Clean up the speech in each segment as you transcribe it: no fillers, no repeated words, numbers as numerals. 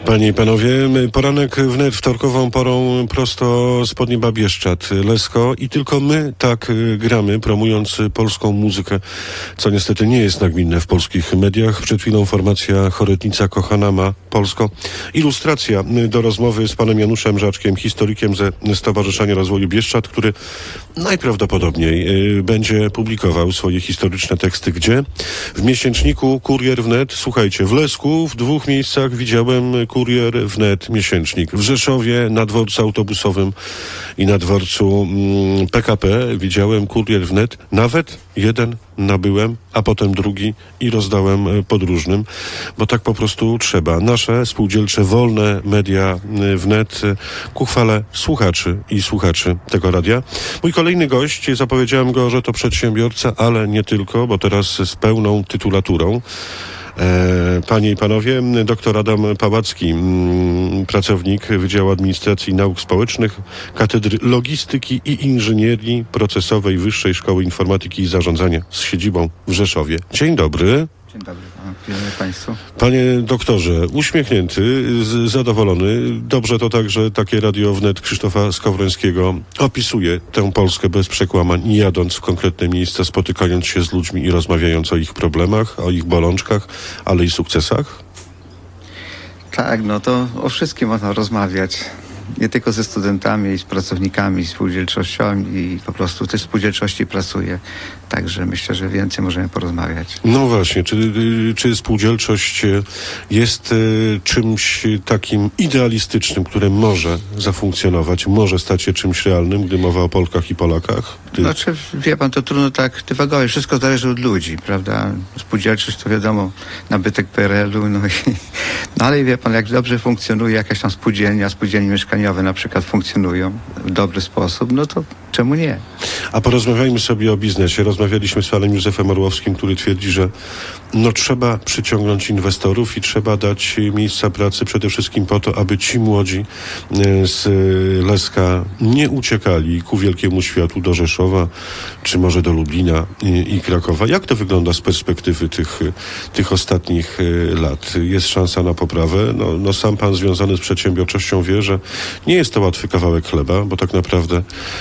Panie i panowie, poranek wnet wtorkową porą prosto z podnieba Bieszczad, Lesko i tylko my tak gramy, promując polską muzykę, co niestety nie jest nagminne w polskich mediach. Przed chwilą formacja Chorytnica Kochana ma Polsko. Ilustracja do rozmowy z panem Januszem Żaczkiem, historykiem ze Stowarzyszenia Rozwoju Bieszczad, który najprawdopodobniej będzie publikował swoje historyczne teksty. Gdzie? W miesięczniku Kurier Wnet. Słuchajcie, w Lesku w 2 miejscach widziałem Kurier Wnet miesięcznik. W Rzeszowie na dworcu autobusowym i na dworcu PKP widziałem Kurier Wnet. Nawet jeden nabyłem, a potem drugi i rozdałem podróżnym, bo tak po prostu trzeba. Nasze spółdzielcze, wolne media wnet ku chwale słuchaczy i słuchaczy tego radia. Mój kolejny gość, zapowiedziałem go, że to przedsiębiorca, ale nie tylko, bo teraz z pełną tytulaturą. Panie i panowie, dr Adam Pałacki, pracownik Wydziału Administracji i Nauk Społecznych, Katedry Logistyki i Inżynierii Procesowej Wyższej Szkoły Informatyki i Zarządzania z siedzibą w Rzeszowie. Dzień dobry. Dzień dobry Państwu. Panie doktorze, uśmiechnięty, zadowolony. Dobrze to także takie radio wnet Krzysztofa Skowrońskiego opisuje tę Polskę bez przekłamań, jadąc w konkretne miejsca, spotykając się z ludźmi i rozmawiając o ich problemach, o ich bolączkach, ale i sukcesach? Tak, no to o wszystkim można rozmawiać. Nie tylko ze studentami, i z pracownikami, z spółdzielczością i po prostu też w spółdzielczości pracuję. Także myślę, że więcej możemy porozmawiać. No właśnie, czy spółdzielczość jest czymś takim idealistycznym, które może zafunkcjonować, może stać się czymś realnym, gdy mowa o Polkach i Polakach? Znaczy, wie pan, to trudno tak dywagować. Wszystko zależy od ludzi, prawda? Spółdzielczość to wiadomo, nabytek PRL-u, no ale wie pan, jak dobrze funkcjonuje jakaś tam spółdzielnia, spółdzielnie mieszkaniowe na przykład funkcjonują w dobry sposób, no to czemu nie? A porozmawiajmy sobie o biznesie. Rozmawialiśmy z panem Józefem Orłowskim, który twierdzi, że trzeba przyciągnąć inwestorów i trzeba dać miejsca pracy przede wszystkim po to, aby ci młodzi z Leska nie uciekali ku wielkiemu światu do Rzeszowa, czy może do Lublina i Krakowa. Jak to wygląda z perspektywy tych ostatnich lat? Jest szansa na poprawę? No sam pan związany z przedsiębiorczością wie, że nie jest to łatwy kawałek chleba, bo tak naprawdę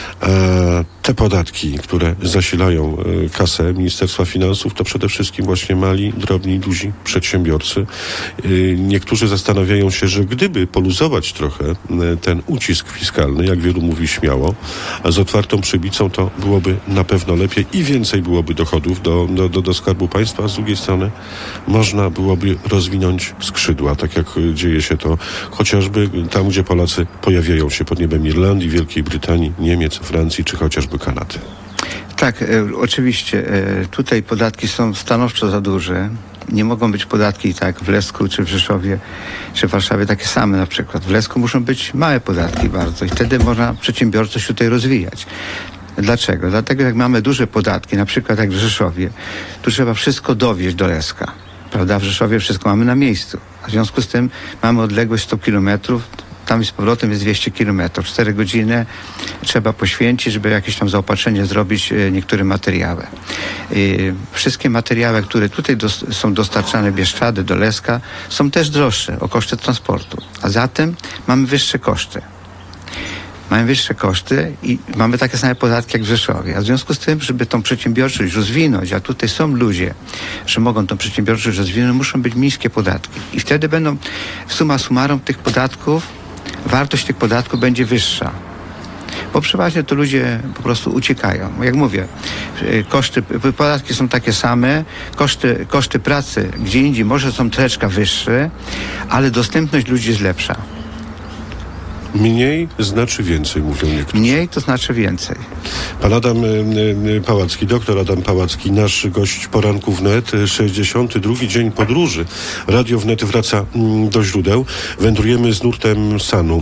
te podatki, które zasilają kasę Ministerstwa Finansów, to przede wszystkim właśnie mali, drobni, duzi przedsiębiorcy. Niektórzy zastanawiają się, że gdyby poluzować trochę ten ucisk fiskalny, jak wielu mówi śmiało, z otwartą przybicą, to byłoby na pewno lepiej i więcej byłoby dochodów do Skarbu Państwa, a z drugiej strony można byłoby rozwinąć skrzydła, tak jak dzieje się to chociażby tam, gdzie Polacy pojawiają się pod niebem Irlandii, Wielkiej Brytanii, Niemiec, Francji czy chociażby Kanady. Tak, oczywiście. Tutaj podatki są stanowczo za duże. Nie mogą być podatki tak w Lesku, czy w Rzeszowie, czy w Warszawie takie same na przykład. W Lesku muszą być małe podatki bardzo i wtedy można przedsiębiorczość tutaj rozwijać. Dlaczego? Dlatego jak mamy duże podatki, na przykład jak w Rzeszowie, tu trzeba wszystko dowieźć do Leska. Prawda? W Rzeszowie wszystko mamy na miejscu. A w związku z tym mamy odległość 100 kilometrów, tam z powrotem jest 200 kilometrów. 4 godziny trzeba poświęcić, żeby jakieś tam zaopatrzenie zrobić niektórym materiałem. Wszystkie materiały, które tutaj są dostarczane Bieszczady do Leska, są też droższe o koszty transportu. A zatem mamy wyższe koszty. Mamy wyższe koszty i mamy takie same podatki jak w Rzeszowie. A w związku z tym, żeby tą przedsiębiorczość rozwinąć, a tutaj są ludzie, że mogą tą przedsiębiorczość rozwinąć, muszą być niskie podatki. I wtedy będą summa summarum tych podatków, wartość tych podatków będzie wyższa. Bo przeważnie to ludzie po prostu uciekają. Jak mówię, podatki są takie same, koszty pracy gdzie indziej może są troszeczkę wyższe, ale dostępność ludzi jest lepsza. Mniej znaczy więcej, mówią niektórzy. Mniej to znaczy więcej. Pan Adam Pałacki, doktor Adam Pałacki, nasz gość poranku wnet, 62. dzień podróży. Radio wnet wraca do źródeł. Wędrujemy z nurtem Sanu.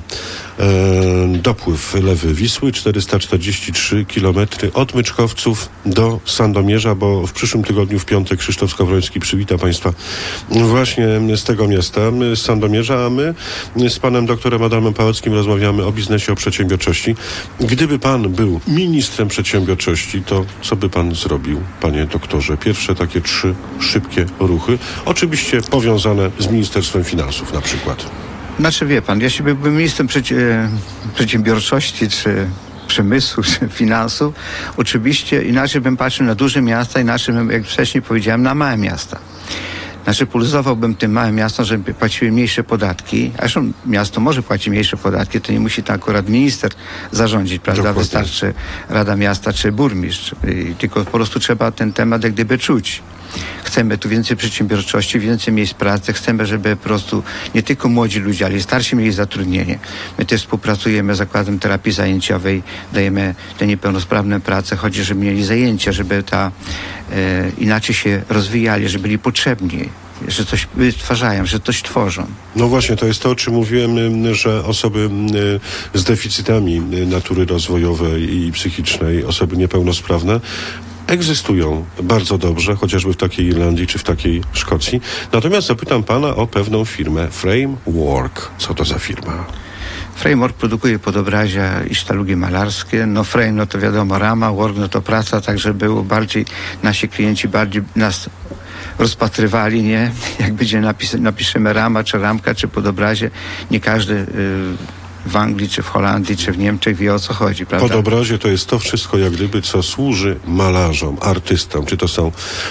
Dopływ lewy Wisły, 443 km od Myczkowców do Sandomierza, bo w przyszłym tygodniu, w piątek, Krzysztof Skowroński przywita Państwa właśnie z tego miasta, z Sandomierza, a my z panem doktorem Adamem Pałackim rozmawiamy o biznesie, o przedsiębiorczości. Gdyby pan był ministrem przedsiębiorczości, to co by pan zrobił, panie doktorze? Pierwsze takie 3 szybkie ruchy, oczywiście powiązane z Ministerstwem Finansów na przykład. Znaczy wie pan, jeśli byłbym ministrem przedsiębiorczości, czy przemysłu, czy finansów, oczywiście inaczej bym patrzył na duże miasta, inaczej bym, jak wcześniej powiedziałem, na małe miasta. Znaczy pulsowałbym tym małym miastom, żeby płaciły mniejsze podatki. A zresztą miasto może płacić mniejsze podatki, to nie musi to akurat minister zarządzić, prawda? Dokładnie. Wystarczy Rada Miasta czy burmistrz. Tylko po prostu trzeba ten temat jak gdyby czuć. Chcemy tu więcej przedsiębiorczości, więcej miejsc pracy. Chcemy, żeby po prostu nie tylko młodzi ludzie, ale i starsi mieli zatrudnienie. My też współpracujemy z Zakładem Terapii Zajęciowej, dajemy te niepełnosprawne pracę, chodzi, żeby mieli zajęcia, żeby inaczej się rozwijali, żeby byli potrzebni, że coś wytwarzają, że coś tworzą. No właśnie, to jest to, o czym mówiłem, że osoby z deficytami natury rozwojowej i psychicznej, osoby niepełnosprawne, egzystują bardzo dobrze, chociażby w takiej Irlandii czy w takiej Szkocji. Natomiast zapytam pana o pewną firmę, Framework. Co to za firma? Framework produkuje podobrazia i sztalugi malarskie. No frame, no to wiadomo rama, work, no to praca, tak żeby było bardziej, nasi klienci bardziej nas rozpatrywali, nie? Jak będzie napiszemy rama, czy ramka, czy podobrazie, nie każdy w Anglii, czy w Holandii, czy w Niemczech wie, o co chodzi, prawda? Podobrazie to jest to wszystko, jak gdyby, co służy malarzom, artystom, czy to są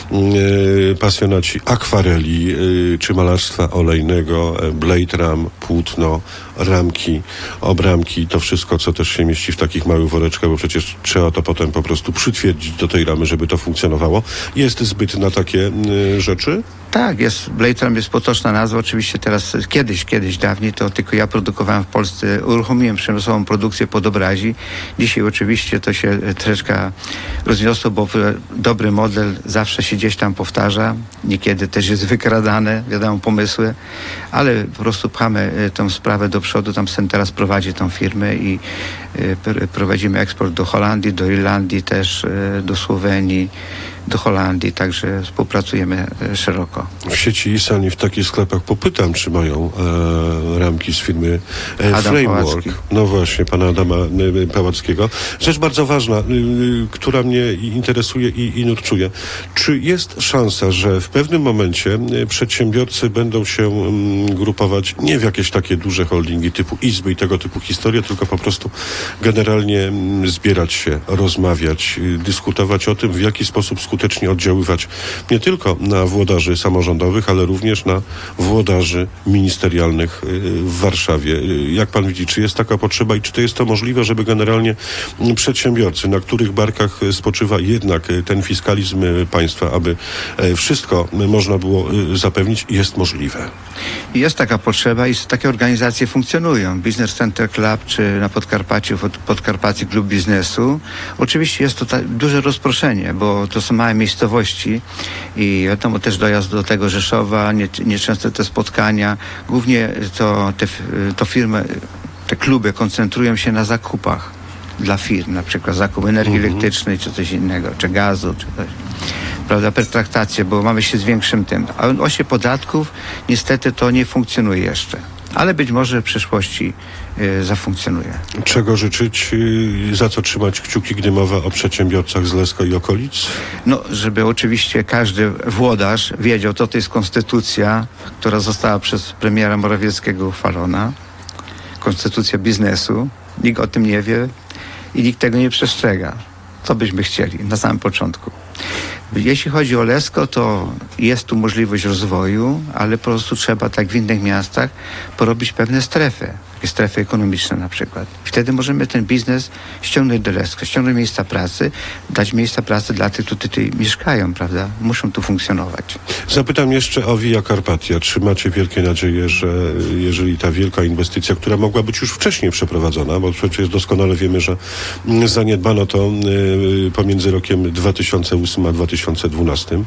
pasjonaci akwareli, czy malarstwa olejnego, blade ram, płótno, ramki, obramki, to wszystko, co też się mieści w takich małych woreczkach, bo przecież trzeba to potem po prostu przytwierdzić do tej ramy, żeby to funkcjonowało. Jest zbyt na takie rzeczy? Tak, Blade Ram jest potoczna nazwa, oczywiście teraz, kiedyś, dawniej, to tylko ja produkowałem w Polsce, uruchomiłem przemysłową produkcję podobrazi. Dzisiaj oczywiście to się troszeczkę rozniosło, bo dobry model zawsze się gdzieś tam powtarza, niekiedy też jest wykradane, wiadomo, pomysły, ale po prostu pchamy tą sprawę do przodu, tam Sen teraz prowadzi tą firmę i prowadzimy eksport do Holandii, do Irlandii też, do Słowenii, do Holandii, także współpracujemy szeroko. W sieci Isan i w takich sklepach popytam, czy mają ramki z firmy Framework. Pałacki. No właśnie, pana Adama Pałackiego. Rzecz bardzo ważna, która mnie interesuje i nurtuje. Czy jest szansa, że w pewnym momencie przedsiębiorcy będą się grupować nie w jakieś takie duże holdingi typu izby i tego typu historie, tylko po prostu generalnie zbierać się, rozmawiać, dyskutować o tym, w jaki sposób skutecznie oddziaływać nie tylko na włodarzy samorządowych, ale również na włodarzy ministerialnych w Warszawie. Jak pan widzi, czy jest taka potrzeba i czy to jest to możliwe, żeby generalnie przedsiębiorcy, na których barkach spoczywa jednak ten fiskalizm państwa, aby wszystko można było zapewnić, jest możliwe? Jest taka potrzeba i takie organizacje funkcjonują. Business Center Club, czy na Podkarpaciu, Podkarpacji Klub Biznesu. Oczywiście jest to duże rozproszenie, bo to są małe miejscowości i wiadomo też dojazd do tego Rzeszowa, nieczęste te spotkania. Głównie to firmy, te kluby koncentrują się na zakupach dla firm, na przykład zakup energii elektrycznej, czy coś innego, czy gazu, czy coś. Prawda, pertraktacje, bo mamy się z większym tym. A osie podatków niestety to nie funkcjonuje jeszcze. Ale być może w przyszłości zafunkcjonuje. Czego życzyć, za co trzymać kciuki, gdy mowa o przedsiębiorcach z Leska i okolic? No, żeby oczywiście każdy włodarz wiedział, co to jest konstytucja, która została przez premiera Morawieckiego uchwalona. Konstytucja biznesu. Nikt o tym nie wie i nikt tego nie przestrzega. Co byśmy chcieli na samym początku. Jeśli chodzi o Lesko, to jest tu możliwość rozwoju, ale po prostu trzeba, tak w innych miastach, porobić pewne strefy. Takie strefy ekonomiczne na przykład. Wtedy możemy ten biznes ściągnąć do Leska, ściągnąć miejsca pracy, dać miejsca pracy dla tych, którzy tutaj mieszkają, prawda? Muszą tu funkcjonować. Zapytam jeszcze o Via Carpatia. Czy macie wielkie nadzieje, że jeżeli ta wielka inwestycja, która mogła być już wcześniej przeprowadzona, bo przecież doskonale wiemy, że zaniedbano to pomiędzy rokiem 2008 a 2012,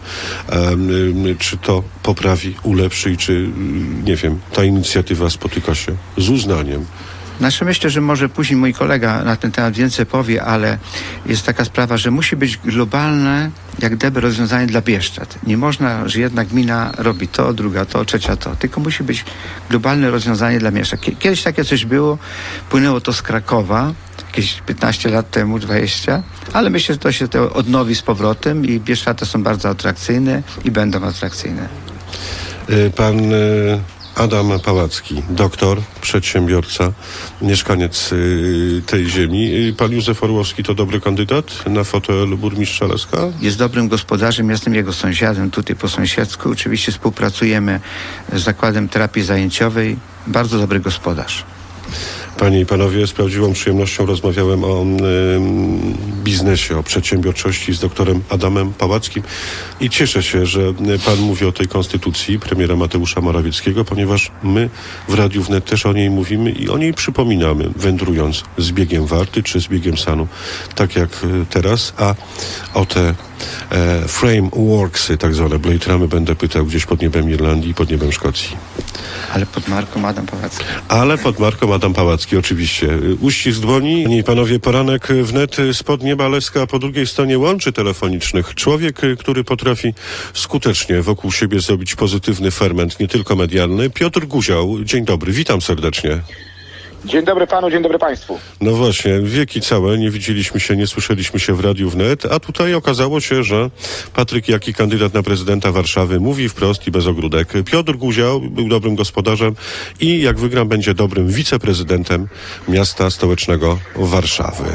czy to poprawi, ulepszy i czy, nie wiem, ta inicjatywa spotyka się z uznaniem? Znaczy myślę, że może później mój kolega na ten temat więcej powie, ale jest taka sprawa, że musi być globalne, jak gdyby rozwiązanie dla Bieszczad. Nie można, że jedna gmina robi to, druga to, trzecia to. Tylko musi być globalne rozwiązanie dla Bieszczad. Kiedyś takie coś było, płynęło to z Krakowa, jakieś 15 lat temu, 20, ale myślę, że to się to odnowi z powrotem i Bieszczady są bardzo atrakcyjne i będą atrakcyjne. Pan Adam Pałacki, doktor, przedsiębiorca, mieszkaniec tej ziemi. Pan Józef Orłowski to dobry kandydat na fotel burmistrza Leska? Jest dobrym gospodarzem, jestem jego sąsiadem tutaj po sąsiedzku. Oczywiście współpracujemy z Zakładem Terapii Zajęciowej. Bardzo dobry gospodarz. Panie i panowie, z prawdziwą przyjemnością rozmawiałem o biznesie, o przedsiębiorczości z doktorem Adamem Pałackim i cieszę się, że pan mówi o tej konstytucji premiera Mateusza Morawieckiego, ponieważ my w Radiu Wnet też o niej mówimy i o niej przypominamy, wędrując z biegiem Warty czy z biegiem Sanu, tak jak teraz, a o te frameworksy, tak zwane Blade Ramy, będę pytał gdzieś pod niebem Irlandii i pod niebem Szkocji. Ale pod marką Adam Pałacki. Ale pod marką Adam Pałacki, oczywiście. Uścisk dłoni. Panie i panowie, poranek wnet spod nieba Leska po drugiej stronie łączy telefonicznych. Człowiek, który potrafi skutecznie wokół siebie zrobić pozytywny ferment, nie tylko medialny. Piotr Guział. Dzień dobry, witam serdecznie. Dzień dobry panu, dzień dobry państwu. No właśnie, wieki całe nie widzieliśmy się, nie słyszeliśmy się w Radiu Wnet, a tutaj okazało się, że Patryk Jaki, kandydat na prezydenta Warszawy, mówi wprost i bez ogródek. Piotr Guział był dobrym gospodarzem i jak wygram, będzie dobrym wiceprezydentem miasta stołecznego Warszawy.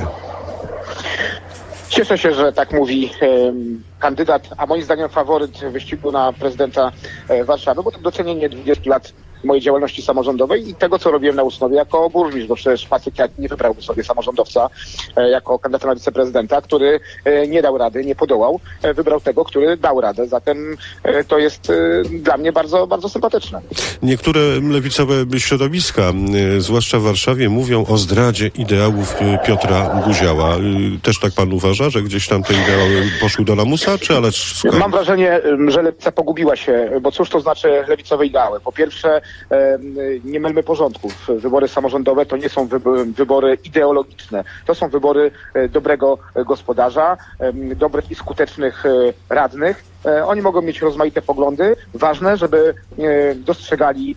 Cieszę się, że tak mówi kandydat, a moim zdaniem faworyt wyścigu na prezydenta Warszawy, bo to docenienie 20 lat mojej działalności samorządowej i tego, co robiłem na Usnowie jako burmistrz, bo przecież Patryk nie wybrałby sobie samorządowca jako kandydata na wiceprezydenta, który nie dał rady, nie podołał. Wybrał tego, który dał radę. Zatem to jest dla mnie bardzo, bardzo sympatyczne. Niektóre lewicowe środowiska, zwłaszcza w Warszawie, mówią o zdradzie ideałów Piotra Guziała. Też tak pan uważa, że gdzieś tam te ideały poszły do lamusa, czy ale... Mam wrażenie, że lewica pogubiła się, bo cóż to znaczy lewicowe ideały? Po pierwsze, nie mylmy porządków. Wybory samorządowe to nie są wybory ideologiczne. To są wybory dobrego gospodarza, dobrych i skutecznych radnych. Oni mogą mieć rozmaite poglądy. Ważne, żeby dostrzegali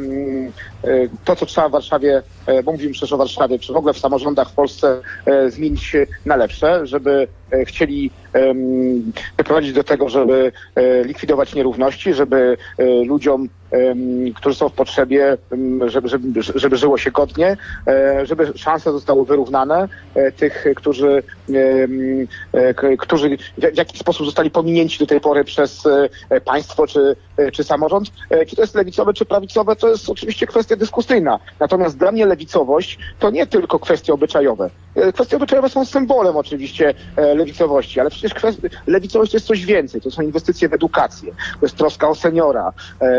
to, co trzeba w Warszawie, bo mówimy przecież o Warszawie, czy w ogóle w samorządach w Polsce zmienić na lepsze, żeby chcieli doprowadzić do tego, żeby likwidować nierówności, żeby ludziom, którzy są w potrzebie, żeby żyło się godnie, żeby szanse zostały wyrównane tych, którzy w jakiś sposób zostali pominięci do tej pory przez państwo czy samorząd. Czy to jest lewicowe, czy prawicowe, to jest oczywiście kwestia dyskusyjna. Natomiast dla mnie lewicowość to nie tylko kwestie obyczajowe. Kwestie obyczajowe są symbolem oczywiście lewicowości, ale przecież lewicowość to jest coś więcej. To są inwestycje w edukację, to jest troska o seniora,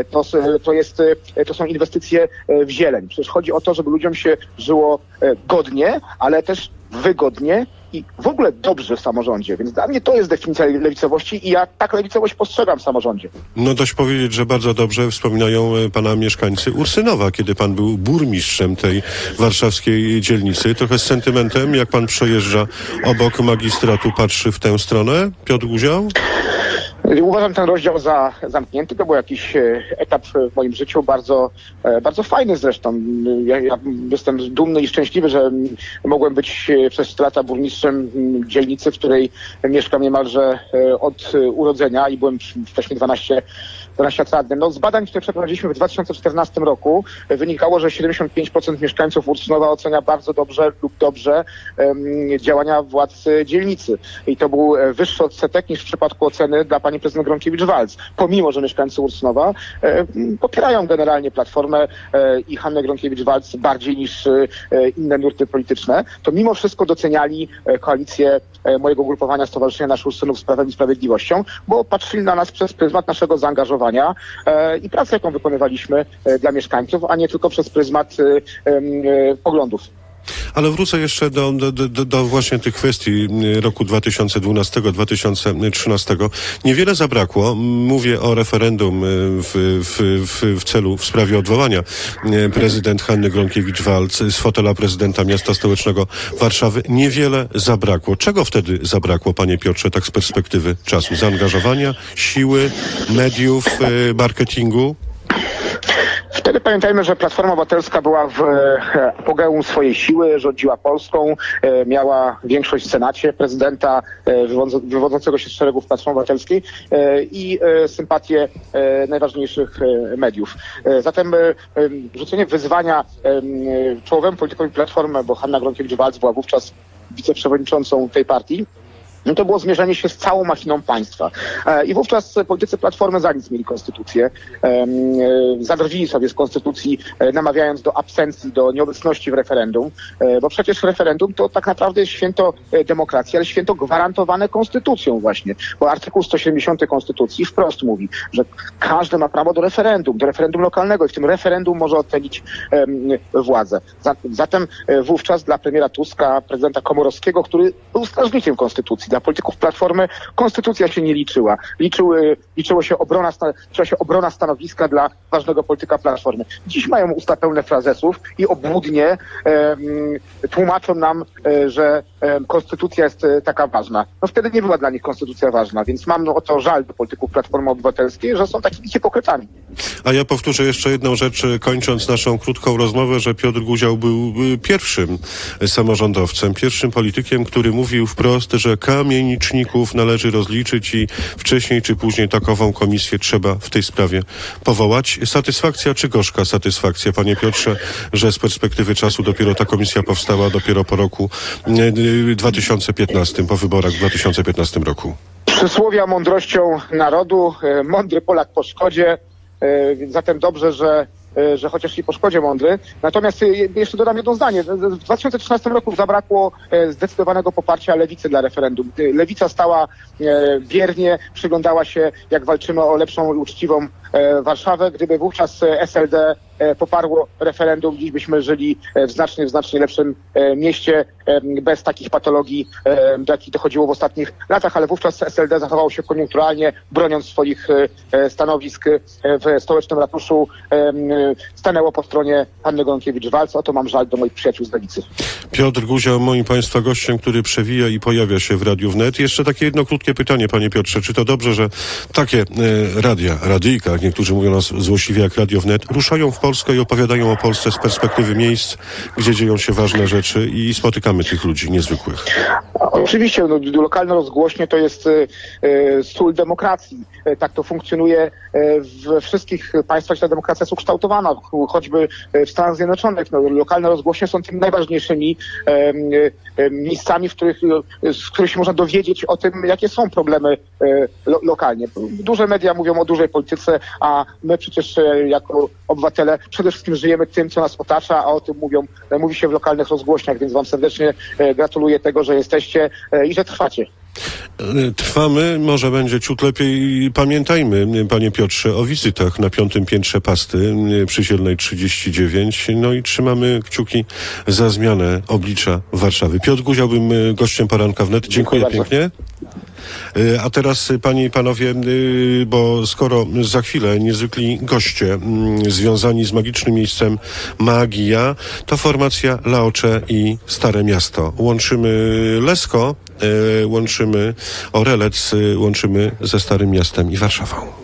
to są inwestycje w zieleń. Przecież chodzi o to, żeby ludziom się żyło godnie, ale też wygodnie i w ogóle dobrze w samorządzie. Więc dla mnie to jest definicja lewicowości i ja tak lewicowość postrzegam w samorządzie. No dość powiedzieć, że bardzo dobrze wspominają pana mieszkańcy Ursynowa, kiedy pan był burmistrzem tej warszawskiej dzielnicy. Trochę z sentymentem, jak pan przejeżdża obok magistratu, patrzy w tę stronę, Piotr Guział? Uważam ten rozdział za zamknięty. To był jakiś etap w moim życiu, bardzo, bardzo fajny zresztą. Ja jestem dumny i szczęśliwy, że mogłem być przez 4 lata burmistrzem dzielnicy, w której mieszkam niemalże od urodzenia i byłem wcześniej 12 lat radnym. No, z badań, które przeprowadziliśmy w 2014 roku, wynikało, że 75% mieszkańców Ursynowa ocenia bardzo dobrze lub dobrze działania władz dzielnicy. I to był wyższy odsetek niż w przypadku oceny dla pani prezydent Gronkiewicz-Waltz. Pomimo, że mieszkańcy Ursynowa popierają generalnie Platformę i Hannę Gronkiewicz-Waltz bardziej niż inne nurty polityczne, to mimo wszystko doceniali koalicję mojego ugrupowania Stowarzyszenia Nasz Ursynów z Prawem i Sprawiedliwością, bo patrzyli na nas przez pryzmat naszego zaangażowania i pracy, jaką wykonywaliśmy dla mieszkańców, a nie tylko przez pryzmat poglądów. Ale wrócę jeszcze do właśnie tych kwestii roku 2012-2013. Niewiele zabrakło. Mówię o referendum w sprawie odwołania prezydent Hanny Gronkiewicz-Waltz z fotela prezydenta miasta stołecznego Warszawy. Niewiele zabrakło. Czego wtedy zabrakło, panie Piotrze, tak z perspektywy czasu? Zaangażowania, siły, mediów, marketingu? Wtedy pamiętajmy, że Platforma Obywatelska była w apogeum swojej siły, rządziła Polską, miała większość w Senacie, prezydenta wywodzącego się z szeregów Platformy Obywatelskiej i sympatię najważniejszych mediów. Zatem rzucenie wyzwania czołowemu politykowi Platformy, bo Hanna Gronkiewicz-Waltz była wówczas wiceprzewodniczącą tej partii, no to było zmierzenie się z całą machiną państwa. I wówczas politycy Platformy za nic mieli konstytucję. Zadrwili sobie z konstytucji, namawiając do absencji, do nieobecności w referendum, bo przecież referendum to tak naprawdę jest święto demokracji, ale święto gwarantowane konstytucją właśnie, bo artykuł 170 konstytucji wprost mówi, że każdy ma prawo do referendum lokalnego i w tym referendum może ocenić władzę. Zatem wówczas dla premiera Tuska, prezydenta Komorowskiego, który był strażnikiem konstytucji, dla polityków Platformy konstytucja się nie liczyła. Liczyła się obrona stanowiska dla ważnego polityka Platformy. Dziś mają usta pełne frazesów i obłudnie tłumaczą nam, że konstytucja jest taka ważna. No wtedy nie była dla nich konstytucja ważna, więc mam o to żal do polityków Platformy Obywatelskiej, że są takimi hipokrytami. A ja powtórzę jeszcze jedną rzecz, kończąc naszą krótką rozmowę, że Piotr Guział był pierwszym samorządowcem, pierwszym politykiem, który mówił wprost, że kamieniczników należy rozliczyć i wcześniej czy później takową komisję trzeba w tej sprawie powołać. Satysfakcja czy gorzka satysfakcja, panie Piotrze, że z perspektywy czasu dopiero ta komisja powstała, dopiero po roku 2015, po wyborach w 2015 roku? Przysłowia mądrością narodu, mądry Polak po szkodzie, zatem dobrze, że chociaż i po szkodzie mądry. Natomiast jeszcze dodam jedno zdanie. W 2013 roku zabrakło zdecydowanego poparcia lewicy dla referendum. Lewica stała biernie, przyglądała się, jak walczymy o lepszą i uczciwą Warszawę. Gdyby wówczas SLD poparło referendum, dziś byśmy żyli w znacznie lepszym mieście, bez takich patologii, do jakich dochodziło w ostatnich latach, ale wówczas SLD zachowało się koniunkturalnie, broniąc swoich stanowisk w stołecznym ratuszu, stanęło po stronie Hanny Gronkiewicz-Waltz. O to mam żal do moich przyjaciół z lewicy. Piotr Guział, moim państwa gościem, który przewija i pojawia się w Radiu Wnet. Jeszcze takie jedno krótkie pytanie, panie Piotrze. Czy to dobrze, że takie radyjka, jak niektórzy mówią nas złośliwie jak Radio Wnet, ruszają w Polskę i opowiadają o Polsce z perspektywy miejsc, gdzie dzieją się ważne rzeczy i spotykamy tych ludzi niezwykłych? Oczywiście, lokalne rozgłośnie to jest sól demokracji. Tak to funkcjonuje we wszystkich państwach, gdzie ta demokracja jest ukształtowana, choćby w Stanach Zjednoczonych. Lokalne rozgłośnie są tymi najważniejszymi miejscami, z których się można dowiedzieć o tym, jakie są problemy lokalnie. Duże media mówią o dużej polityce, a my przecież jako obywatele przede wszystkim żyjemy tym, co nas otacza, a o tym mówi się w lokalnych rozgłośniach, więc wam serdecznie gratuluję tego, że jesteście i że trwacie. Trwamy, może będzie ciut lepiej. Pamiętajmy, panie Piotrze, o wizytach na 5. piętrze Pasty przy Zielnej 39. No i trzymamy kciuki za zmianę oblicza Warszawy. Piotr Guział był gościem Poranka Wnet. Dziękuję pięknie. A teraz, panie i panowie, bo skoro za chwilę niezwykli goście związani z magicznym miejscem Magia, to formacja Laocze i Stare Miasto. Łączymy Lesko, łączymy Orelec, łączymy ze Starym Miastem i Warszawą.